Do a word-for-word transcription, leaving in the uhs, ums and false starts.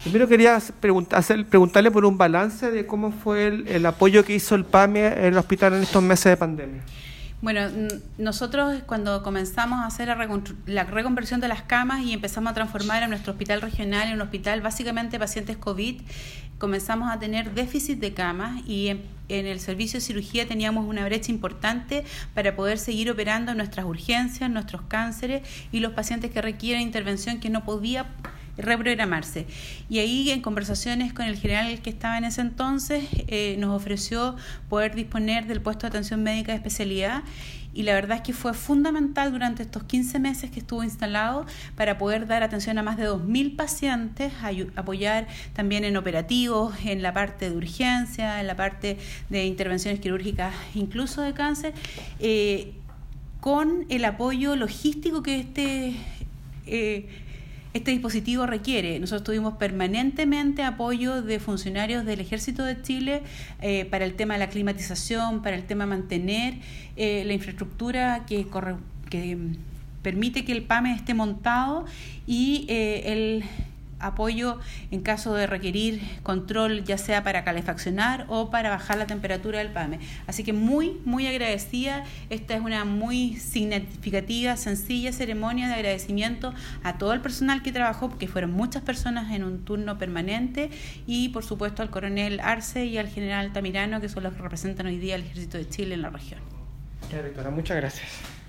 Primero quería preguntar, hacer, preguntarle por un balance de cómo fue el, el apoyo que hizo el PAMI en el hospital en estos meses de pandemia. Bueno, nosotros cuando comenzamos a hacer la, recontru- la reconversión de las camas y empezamos a transformar a nuestro hospital regional en un hospital básicamente de pacientes COVID, comenzamos a tener déficit de camas y en, en el servicio de cirugía teníamos una brecha importante para poder seguir operando nuestras urgencias, nuestros cánceres y los pacientes que requieren intervención que no podía reprogramarse. Y ahí, en conversaciones con el general que estaba en ese entonces, eh, nos ofreció poder disponer del puesto de atención médica de especialidad, y la verdad es que fue fundamental durante estos quince meses que estuvo instalado para poder dar atención a más de dos mil pacientes, ay- apoyar también en operativos, en la parte de urgencia, en la parte de intervenciones quirúrgicas, incluso de cáncer, eh, con el apoyo logístico que este eh, Este dispositivo requiere. Nosotros tuvimos permanentemente apoyo de funcionarios del Ejército de Chile eh, para el tema de la climatización, para el tema de mantener eh, la infraestructura que, corre, que permite que el PAME esté montado, y eh, el apoyo en caso de requerir control, ya sea para calefaccionar o para bajar la temperatura del PAME. Así que muy, muy agradecida. Esta es una muy significativa, sencilla ceremonia de agradecimiento a todo el personal que trabajó, porque fueron muchas personas en un turno permanente, y por supuesto al coronel Arce y al general Tamirano, que son los que representan hoy día al Ejército de Chile en la región. Ya, doctora, muchas gracias.